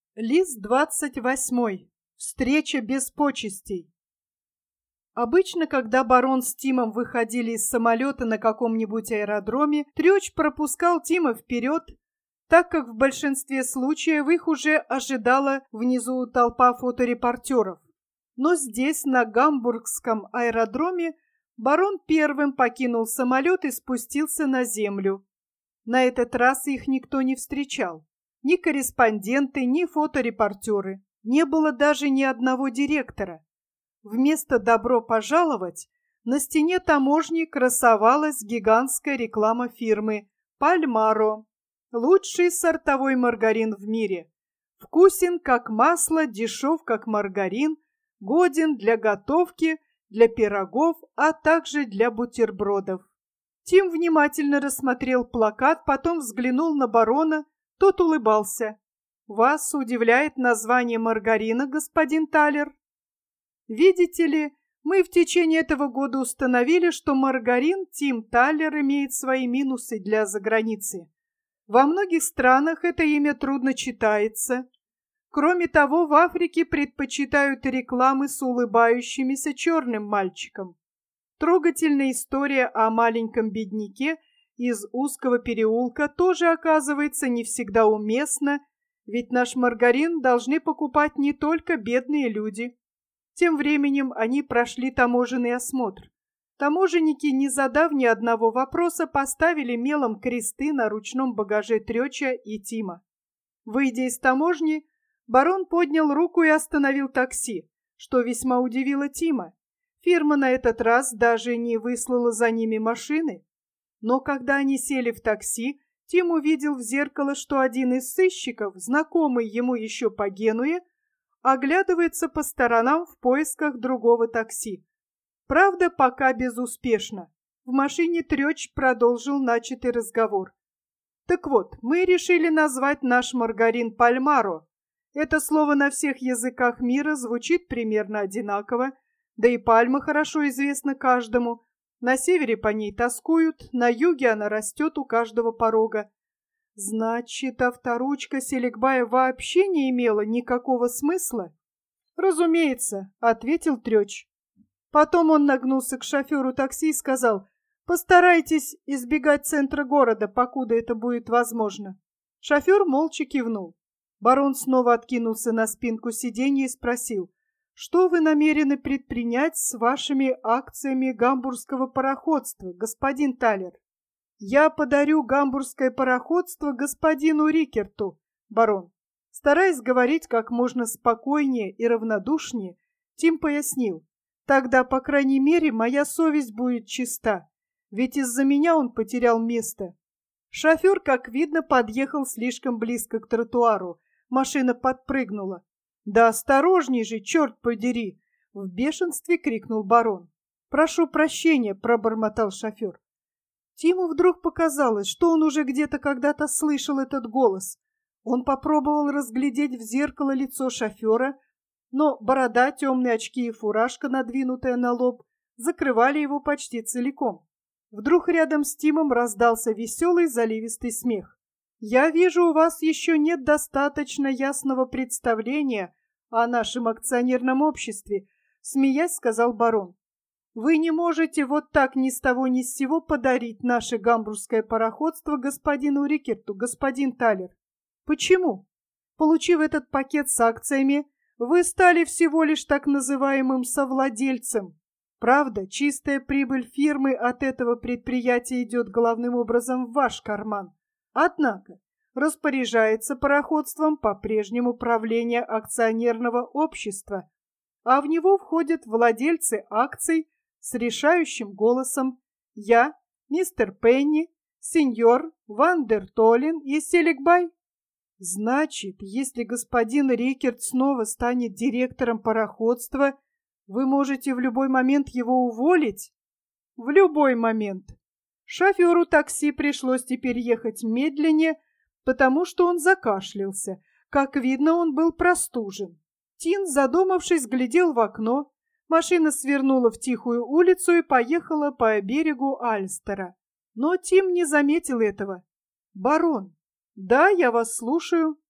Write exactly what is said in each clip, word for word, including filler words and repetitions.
Лист двадцать восьмой. Встреча без почестей. Обычно, когда барон с Тимом выходили из самолета на каком-нибудь аэродроме, Трёч пропускал Тима вперед, так как в большинстве случаев их уже ожидала внизу толпа фоторепортеров. Но здесь, на гамбургском аэродроме, барон первым покинул самолет и спустился на землю. На этот раз их никто не встречал. Ни корреспонденты, ни фоторепортеры. Не было даже ни одного директора. Вместо «добро пожаловать» на стене таможни красовалась гигантская реклама фирмы «Пальмаро». Лучший сортовой маргарин в мире. Вкусен как масло, дешев как маргарин, годен для готовки, для пирогов, а также для бутербродов. Тим внимательно рассмотрел плакат, потом взглянул на барона. Тот улыбался. «Вас удивляет название маргарина, господин Талер? Видите ли, мы в течение этого года установили, что маргарин Тим Талер имеет свои минусы для заграницы. Во многих странах это имя трудно читается. Кроме того, в Африке предпочитают рекламы с улыбающимися черным мальчиком. Трогательная история о маленьком бедняке из узкого переулка тоже оказывается не всегда уместна, ведь наш маргарин должны покупать не только бедные люди». Тем временем они прошли таможенный осмотр. Таможенники, не задав ни одного вопроса, поставили мелом кресты на ручном багаже Трёча и Тима. Выйдя из таможни, барон поднял руку и остановил такси, что весьма удивило Тима. Фирма на этот раз даже не выслала за ними машины. Но когда они сели в такси, Тим увидел в зеркало, что один из сыщиков, знакомый ему еще по Генуе, оглядывается по сторонам в поисках другого такси. Правда, пока безуспешно. В машине Трёч продолжил начатый разговор. «Так вот, мы решили назвать наш маргарин Пальмаро. Это слово на всех языках мира звучит примерно одинаково, да и пальма хорошо известна каждому. На севере по ней тоскуют, на юге она растет у каждого порога. Значит, авторучка Селикбая вообще не имела никакого смысла?» «Разумеется», — ответил Трёч. Потом он нагнулся к шоферу такси и сказал: «Постарайтесь избегать центра города, покуда это будет возможно». Шофер молча кивнул. Барон снова откинулся на спинку сиденья и спросил: «Что вы намерены предпринять с вашими акциями гамбургского пароходства, господин Талер?» «Я подарю гамбургское пароходство господину Рикерту, барон». Стараясь говорить как можно спокойнее и равнодушнее, Тим пояснил: «Тогда, по крайней мере, моя совесть будет чиста, ведь из-за меня он потерял место». Шофер, как видно, подъехал слишком близко к тротуару. Машина подпрыгнула. «Да осторожней же, черт подери!» — в бешенстве крикнул барон. «Прошу прощения», — пробормотал шофер. Тиму вдруг показалось, что он уже где-то когда-то слышал этот голос. Он попробовал разглядеть в зеркало лицо шофера, но борода, темные очки и фуражка, надвинутая на лоб, закрывали его почти целиком. Вдруг рядом с Тимом раздался веселый заливистый смех. «Я вижу, у вас еще нет достаточно ясного представления о нашем акционерном обществе», — смеясь сказал барон. «Вы не можете вот так ни с того ни с сего подарить наше гамбургское пароходство господину Рикерту, господин Талер. Почему? Получив этот пакет с акциями, вы стали всего лишь так называемым совладельцем. Правда, чистая прибыль фирмы от этого предприятия идет главным образом в ваш карман. Однако распоряжается пароходством по-прежнему правление акционерного общества, а в него входят владельцы акций с решающим голосом: я, мистер Пенни, сеньор Ван дер Толен и Селикбай. Значит, если господин Рикерт снова станет директором пароходства, вы можете в любой момент его уволить?» «В любой момент». Шоферу такси пришлось теперь ехать медленнее, потому что он закашлялся. Как видно, он был простужен. Тин, задумавшись, глядел в окно. Машина свернула в тихую улицу и поехала по берегу Альстера. Но Тим не заметил этого. «Барон». «Да, я вас слушаю».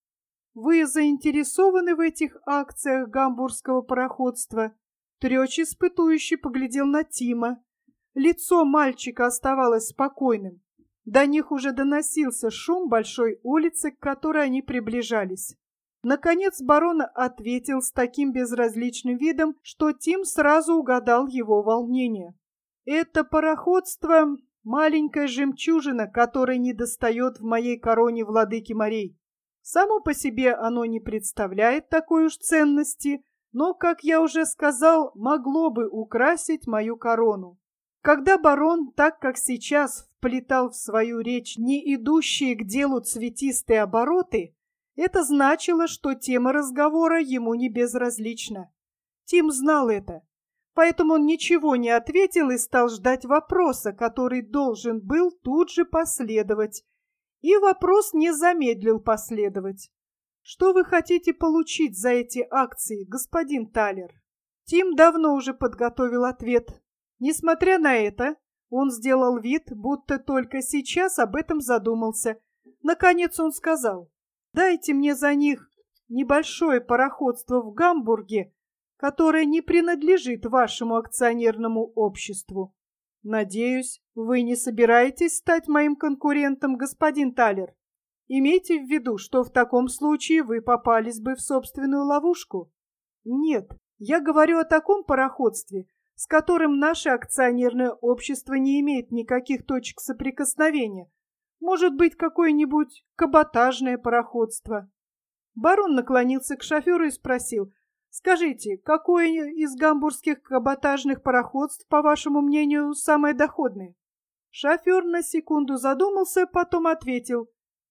Вы заинтересованы в этих акциях гамбургского пароходства? Трёч испытующе поглядел на Тима. Лицо мальчика оставалось спокойным. До них уже доносился шум большой улицы, к которой они приближались. Наконец барон ответил с таким безразличным видом, что Тим сразу угадал его волнение. «Это пароходство — маленькая жемчужина, которой недостает в моей короне владыки морей. Само по себе оно не представляет такой уж ценности, но, как я уже сказал, могло бы украсить мою корону». Когда барон, так как сейчас, вплетал в свою речь не идущие к делу цветистые обороты, это значило, что тема разговора ему не безразлична. Тим знал это, поэтому он ничего не ответил и стал ждать вопроса, который должен был тут же последовать. И вопрос не замедлил последовать. «Что вы хотите получить за эти акции, господин Талер?» Тим давно уже подготовил ответ. Несмотря на это, он сделал вид, будто только сейчас об этом задумался. Наконец он сказал: «Дайте мне за них небольшое пароходство в Гамбурге, которое не принадлежит вашему акционерному обществу. Надеюсь, вы не собираетесь стать моим конкурентом, господин Талер. Имейте в виду, что в таком случае вы попались бы в собственную ловушку. Нет, я говорю о таком пароходстве, с которым наше акционерное общество не имеет никаких точек соприкосновения. Может быть, какое-нибудь каботажное пароходство». Барон наклонился к шоферу и спросил: «Скажите, какое из гамбургских каботажных пароходств, по вашему мнению, самое доходное?» Шофер на секунду задумался, потом ответил: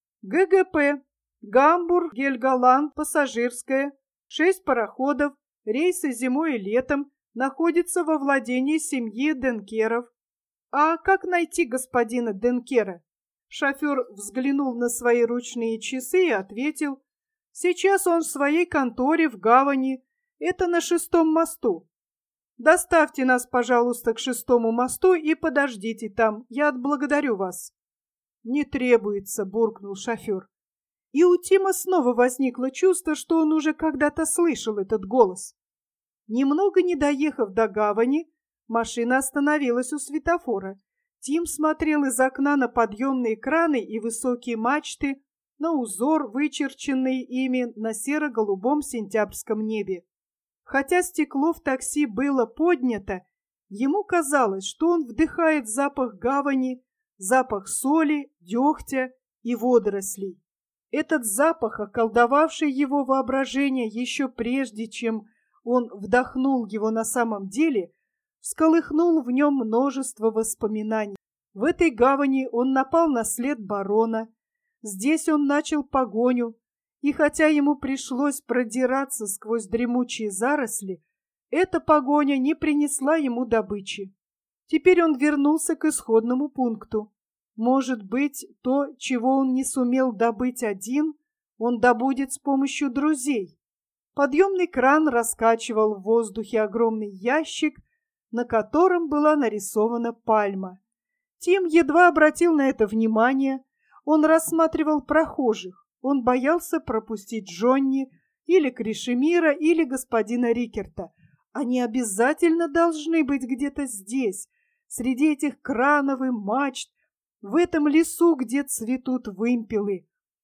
«ГГП, Гамбург, Гельголанд, пассажирская, шесть пароходов, рейсы зимой и летом, находится во владении семьи Денкеров». «А как найти господина Денкера?» Шофер взглянул на свои ручные часы и ответил: «Сейчас он в своей конторе в гавани, это на шестом мосту. Доставьте нас, пожалуйста, к шестому мосту и подождите там, я отблагодарю вас». «Не требуется», — буркнул шофер. И у Тима снова возникло чувство, что он уже когда-то слышал этот голос. Немного не доехав до гавани, машина остановилась у светофора. Тим смотрел из окна на подъемные краны и высокие мачты, на узор, вычерченный ими на серо-голубом сентябрьском небе. Хотя стекло в такси было поднято, ему казалось, что он вдыхает запах гавани, запах соли, дегтя и водорослей. Этот запах, околдовавший его воображение еще прежде, чем он вдохнул его на самом деле, всколыхнул в нем множество воспоминаний. В этой гавани он напал на след барона, здесь он начал погоню, и хотя ему пришлось продираться сквозь дремучие заросли, эта погоня не принесла ему добычи. Теперь он вернулся к исходному пункту. Может быть, то, чего он не сумел добыть один, он добудет с помощью друзей. Подъемный кран раскачивал в воздухе огромный ящик, на котором была нарисована пальма. Тим едва обратил на это внимание. Он рассматривал прохожих. Он боялся пропустить Джонни или Кришемира, или господина Рикерта. Они обязательно должны быть где-то здесь, среди этих кранов и мачт, в этом лесу, где цветут вымпелы.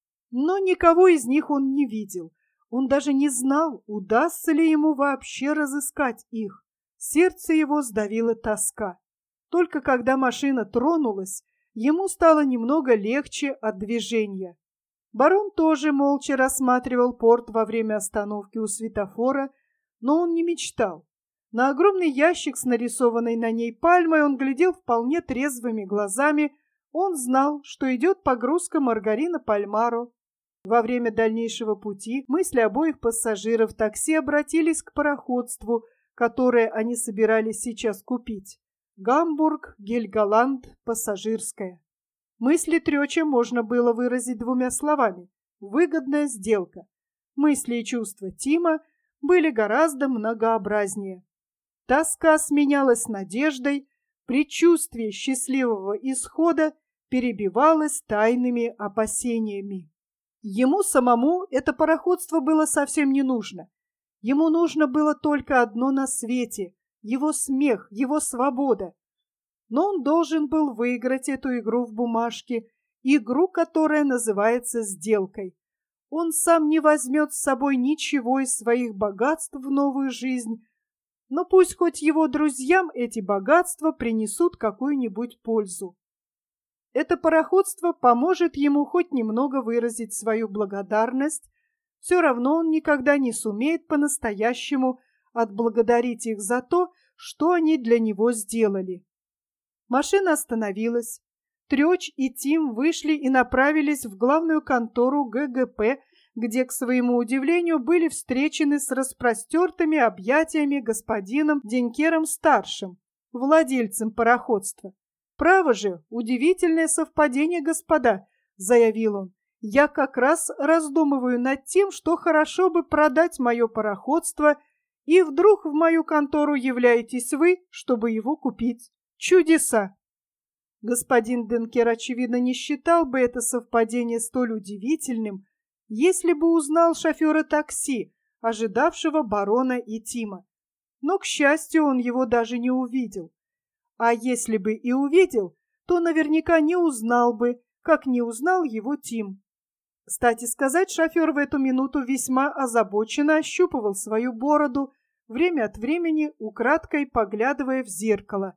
Но никого из них он не видел. Он даже не знал, удастся ли ему вообще разыскать их. Сердце его сдавила тоска. Только когда машина тронулась, ему стало немного легче от движения. Барон тоже молча рассматривал порт во время остановки у светофора, но он не мечтал. На огромный ящик с нарисованной на ней пальмой он глядел вполне трезвыми глазами. Он знал, что идет погрузка маргарина Пальмаро. Во время дальнейшего пути мысли обоих пассажиров такси обратились к пароходству, которое они собирались сейчас купить. Гамбург, Гельголанд, пассажирская. Мысли Трёча можно было выразить двумя словами: выгодная сделка. Мысли и чувства Тима были гораздо многообразнее. Тоска сменялась надеждой, предчувствие счастливого исхода перебивалось тайными опасениями. Ему самому это пароходство было совсем не нужно. Ему нужно было только одно на свете — его смех, его свобода. Но он должен был выиграть эту игру в бумажке, игру, которая называется сделкой. Он сам не возьмет с собой ничего из своих богатств в новую жизнь, но пусть хоть его друзьям эти богатства принесут какую-нибудь пользу. Это пароходство поможет ему хоть немного выразить свою благодарность, все равно он никогда не сумеет по-настоящему отблагодарить их за то, что они для него сделали. Машина остановилась. Трёч и Тим вышли и направились в главную контору Г Г П, где, к своему удивлению, были встречены с распростертыми объятиями господином Денкером-старшим, владельцем пароходства. «Право же, удивительное совпадение, господа», — заявил он. «Я как раз раздумываю над тем, что хорошо бы продать мое пароходство, и вдруг в мою контору являетесь вы, чтобы его купить. Чудеса!» Господин Денкер, очевидно, не считал бы это совпадение столь удивительным, если бы узнал шофера такси, ожидавшего барона и Тима. Но, к счастью, он его даже не увидел. А если бы и увидел, то наверняка не узнал бы, как не узнал его Тим. Кстати сказать, шофер в эту минуту весьма озабоченно ощупывал свою бороду, время от времени украдкой поглядывая в зеркало.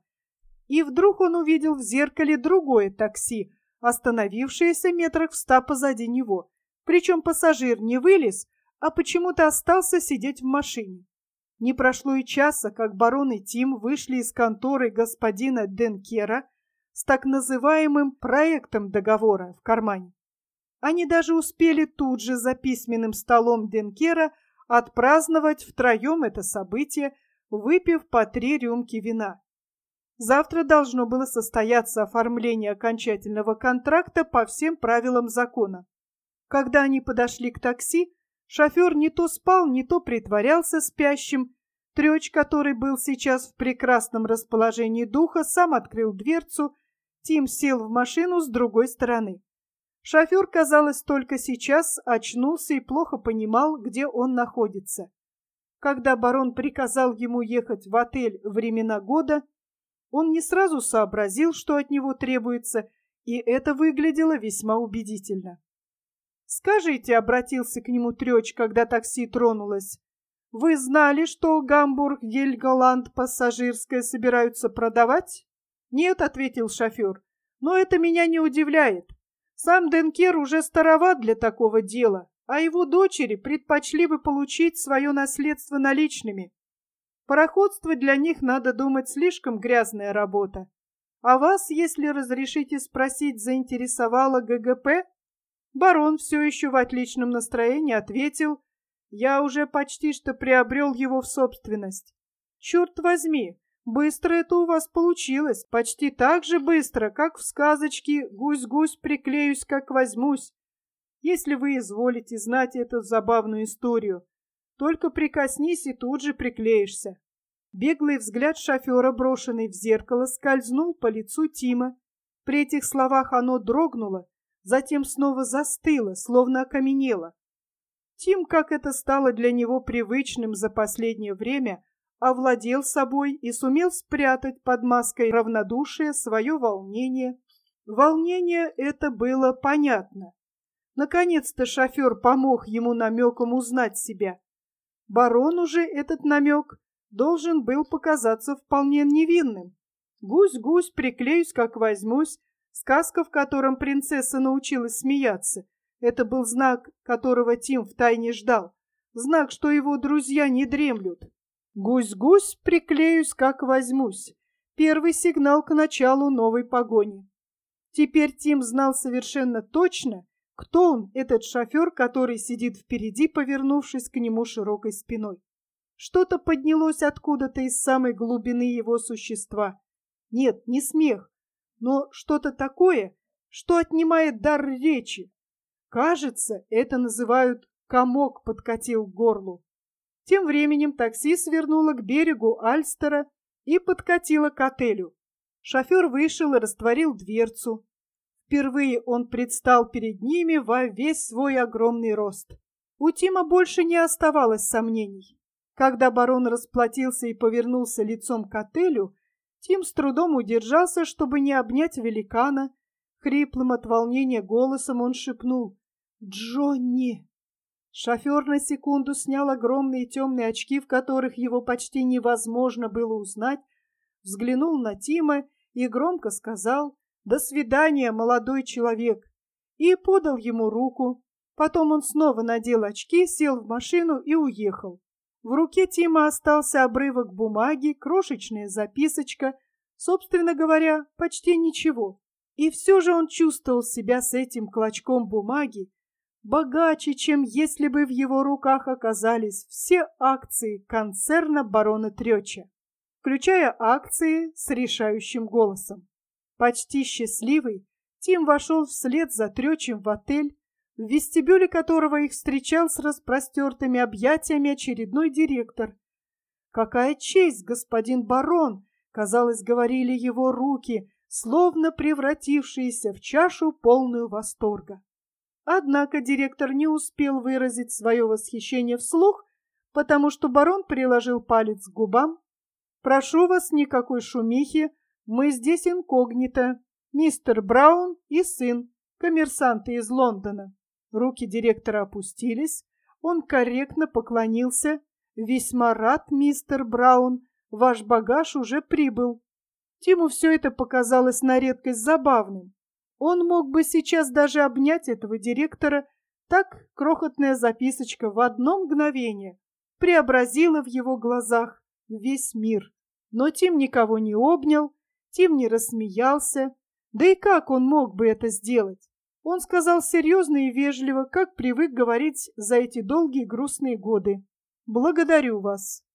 И вдруг он увидел в зеркале другое такси, остановившееся метрах в ста позади него. Причем пассажир не вылез, а почему-то остался сидеть в машине. Не прошло и часа, как барон и Тим вышли из конторы господина Денкера с так называемым проектом договора в кармане. Они даже успели тут же за письменным столом Денкера отпраздновать втроем это событие, выпив по три рюмки вина. Завтра должно было состояться оформление окончательного контракта по всем правилам закона. Когда они подошли к такси, шофер не то спал, не то притворялся спящим. Трёч, который был сейчас в прекрасном расположении духа, сам открыл дверцу. Тим сел в машину с другой стороны. Шофер, казалось, только сейчас очнулся и плохо понимал, где он находится. Когда барон приказал ему ехать в отель «Времена года», он не сразу сообразил, что от него требуется, и это выглядело весьма убедительно. «Скажите», — обратился к нему Трёч, когда такси тронулось, — «вы знали, что Гамбург-Гельголанд пассажирское собираются продавать?» «Нет», — ответил шофер, — «но это меня не удивляет. Сам Денкер уже староват для такого дела, а его дочери предпочли бы получить свое наследство наличными. Пароходство для них, надо думать, слишком грязная работа. А вас, если разрешите спросить, заинтересовало Г Г П?» Барон все еще в отличном настроении ответил: «Я уже почти что приобрел его в собственность». «Черт возьми, быстро это у вас получилось, почти так же быстро, как в сказочке «Гусь-гусь, приклеюсь, как возьмусь». Если вы изволите знать эту забавную историю, только прикоснись и тут же приклеишься». Беглый взгляд шофера, брошенный в зеркало, скользнул по лицу Тима. При этих словах оно дрогнуло, затем снова застыло, словно окаменело. Тим, как это стало для него привычным за последнее время, овладел собой и сумел спрятать под маской равнодушия свое волнение. Волнение это было понятно. Наконец-то шофер помог ему намеком узнать себя. Барону же этот намек должен был показаться вполне невинным. «Гусь-гусь, приклеюсь, как возьмусь», сказка, в котором принцесса научилась смеяться. Это был знак, которого Тим втайне ждал. Знак, что его друзья не дремлют. «Гусь-гусь, приклеюсь, как возьмусь». Первый сигнал к началу новой погони. Теперь Тим знал совершенно точно, кто он, этот шофер, который сидит впереди, повернувшись к нему широкой спиной. Что-то поднялось откуда-то из самой глубины его существа. Нет, не смех, но что-то такое, что отнимает дар речи. Кажется, это называют «комок подкатил к горлу». Тем временем такси свернуло к берегу Альстера и подкатило к отелю. Шофер вышел и растворил дверцу. Впервые он предстал перед ними во весь свой огромный рост. У Тима больше не оставалось сомнений. Когда барон расплатился и повернулся лицом к отелю, Тим с трудом удержался, чтобы не обнять великана. Хриплым от волнения голосом он шепнул: «Джонни!». Шофер на секунду снял огромные темные очки, в которых его почти невозможно было узнать, взглянул на Тима и громко сказал: «До свидания, молодой человек!» и подал ему руку. Потом он снова надел очки, сел в машину и уехал. В руке Тима остался обрывок бумаги, крошечная записочка, собственно говоря, почти ничего. И все же он чувствовал себя с этим клочком бумаги богаче, чем если бы в его руках оказались все акции концерна барона Трёча, включая акции с решающим голосом. Почти счастливый, Тим вошел вслед за Трёчем в отель, в вестибюле которого их встречал с распростертыми объятиями очередной директор. «Какая честь, господин барон!» — казалось, говорили его руки, словно превратившиеся в чашу, полную восторга. Однако директор не успел выразить свое восхищение вслух, потому что барон приложил палец к губам. «Прошу вас, никакой шумихи, мы здесь инкогнито. Мистер Браун и сын, коммерсанты из Лондона». Руки директора опустились, он корректно поклонился. «Весьма рад, мистер Браун, ваш багаж уже прибыл». Тиму все это показалось на редкость забавным. Он мог бы сейчас даже обнять этого директора, так крохотная записочка в одно мгновение преобразила в его глазах весь мир. Но Тим никого не обнял, Тим не рассмеялся. Да и как он мог бы это сделать? Он сказал серьезно и вежливо, как привык говорить за эти долгие грустные годы: «Благодарю вас».